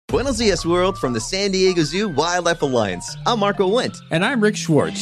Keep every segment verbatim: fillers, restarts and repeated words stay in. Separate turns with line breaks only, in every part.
Buenos dias, world, from the San Diego Zoo Wildlife Alliance. I'm Marco Wendt.
And I'm Rick Schwartz.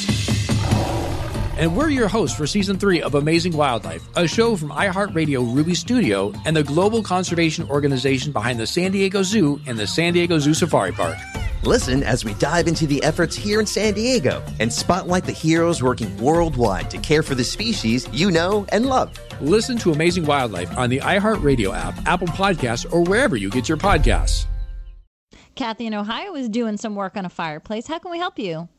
And we're your hosts for Season three of Amazing Wildlife, a show from iHeartRadio Ruby Studio and the global conservation organization behind the San Diego Zoo and the San Diego Zoo Safari Park.
Listen as we dive into the efforts here in San Diego and spotlight the heroes working worldwide to care for the species you know and love.
Listen to Amazing Wildlife on the iHeartRadio app, Apple Podcasts, or wherever you get your podcasts.
Kathy in Ohio is doing some work on a fireplace. How can we help you?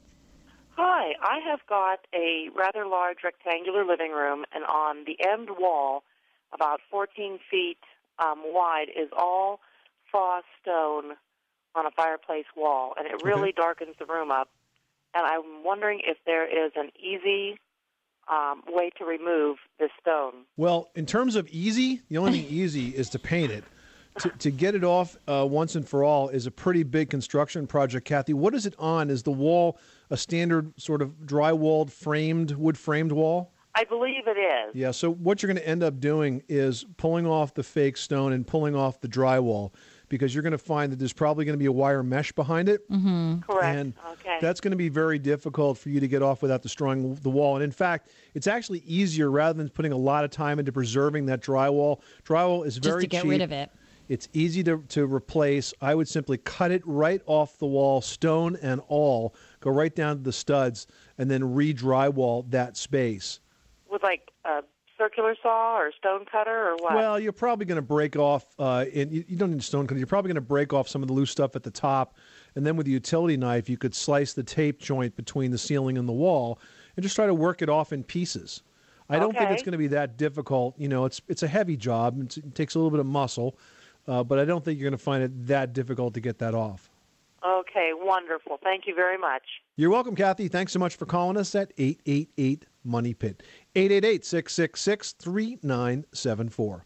Hi, I have got a rather large rectangular living room, and on the end wall, about fourteen feet um, wide, is all frost stone on a fireplace wall, and it really okay. darkens the room up. And I'm wondering if there is an easy um, way to remove this stone.
Well, in terms of easy, the only thing easy is to paint it. To, to get it off uh, once and for all is a pretty big construction project, Kathy. What is it on? Is the wall a standard sort of drywalled, framed, wood-framed wall?
I believe it is.
Yeah, so what you're going to end up doing is pulling off the fake stone and pulling off the drywall, because you're going to find that there's probably going to be a wire mesh behind it.
Mm-hmm.
Correct.
And
okay.
that's going to be very difficult for you to get off without destroying the wall. And in fact, it's actually easier, rather than putting a lot of time into preserving that drywall. Drywall is very cheap.
Just to get rid of it.
It's easy to, to replace. I would simply cut it right off the wall, stone and all, go right down to the studs, and then re-drywall that space.
With like a circular saw or stone cutter or what?
Well, you're probably going to break off, uh, in, you, you don't need a stone cutter, you're probably going to break off some of the loose stuff at the top, and then with a utility knife, you could slice the tape joint between the ceiling and the wall, and just try to work it off in pieces. I don't
okay.
think it's going to be that difficult. You know, it's it's a heavy job. It's, it takes a little bit of muscle. Uh, but I don't think you're going to find it that difficult to get that off.
Okay, wonderful. Thank you very much.
You're welcome, Kathy. Thanks so much for calling us at eight eight eight, money pit. eight eight eight, six six six, three nine seven four.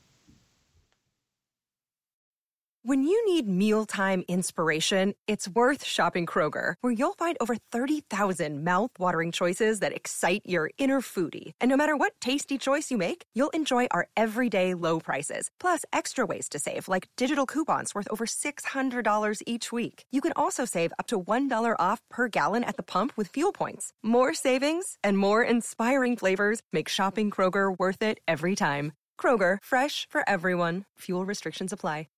When you need mealtime inspiration, it's worth shopping Kroger, where you'll find over thirty thousand mouth-watering choices that excite your inner foodie. And no matter what tasty choice you make, you'll enjoy our everyday low prices, plus extra ways to save, like digital coupons worth over six hundred dollars each week. You can also save up to one dollar off per gallon at the pump with fuel points. More savings and more inspiring flavors make shopping Kroger worth it every time. Kroger, fresh for everyone. Fuel restrictions apply.